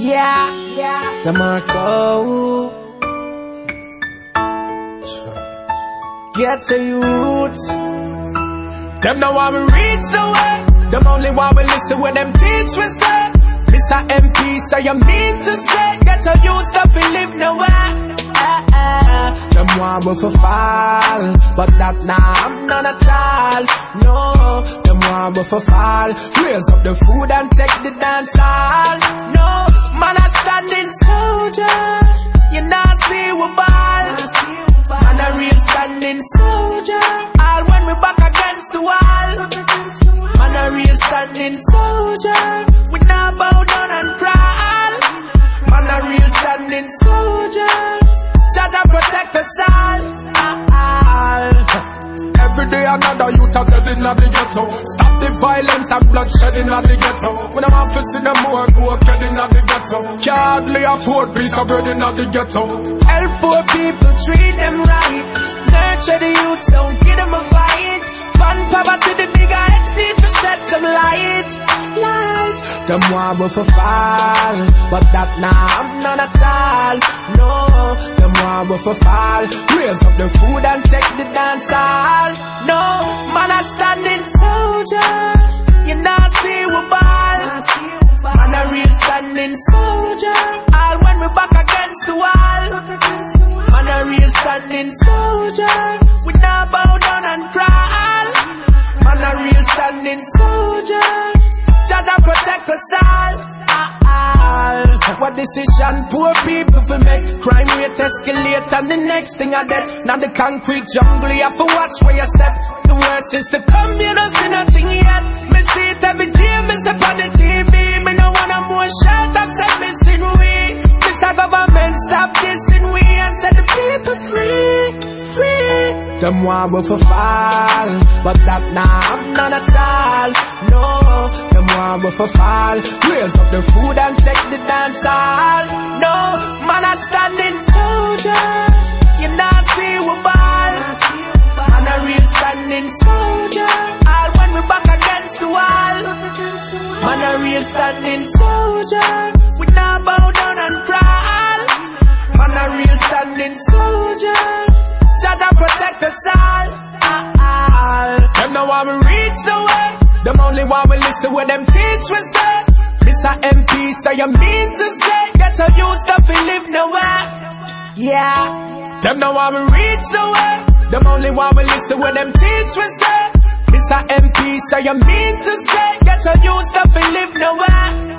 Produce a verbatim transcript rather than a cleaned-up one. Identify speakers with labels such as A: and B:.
A: Yeah, yeah. DeMarco. Get to youths. Them know how we reach the way. Them only want we listen when them teach we say. Mister M P, so you mean to say get to youths that we live nowhere. Eh, eh. Them want we for fall, but that nah, I'm none at all. No, them want we for fall. Raise up the food and take the dance hall. No, man a standing soldier. You not see we ball. Man a real standing soldier. All when we back against the wall. Man a real standing soldier. We not bow down and crawl. Man a real standing soldier. Judge and protect us all. all. Every day another youth are dead in the ghetto. Stop the violence and bloodshed in the ghetto. When I'm off to see them more go dead in the ghetto. Can't hardly afford piece of bread in the ghetto. Help poor people, treat them right. Nurture the youths, don't give them a fight. Fun poverty, the bigger heads need to shed some light. Light. Them want we for fall, but that nah, I'm none at all. No, them want we for fall. Raise up the food and take the dance hall. No, man a standing soldier. You not see we ball. Man a real standing soldier. All when we back against the wall. Man a real standing soldier. We not bow down and crawl. Man a real standing soldier. Judge and protect us all. all. What decision poor people will make? Crime rate escalate and the next thing are dead. Now the concrete jungle, you have to watch where you step. The worst is to come, you don't see nothing yet. Me see it every day, me step on the T V. Me no want no more shot and say missing we. This a government stop dissing we and set the people free. Free. Them want we for fall, but that nah, I'm none at all. No, them want we for fall. Raise up the food and take the dance hall. No, man a standing soldier. You not see we ball. Man a real standing soldier. All when we back against the wall. Man a real standing soldier. We not bow down and crawl. Man a real standing soldier. Judge and protect us all. all. Them know how we reach the way. Them only want we listen when them teach we say. Mister M P, so you mean to say get a youth that we live nowhere. Yeah. Them know how we reach the way. Them only want we listen when them teach we say. Mister M P, so you mean to say get a youth that we live nowhere.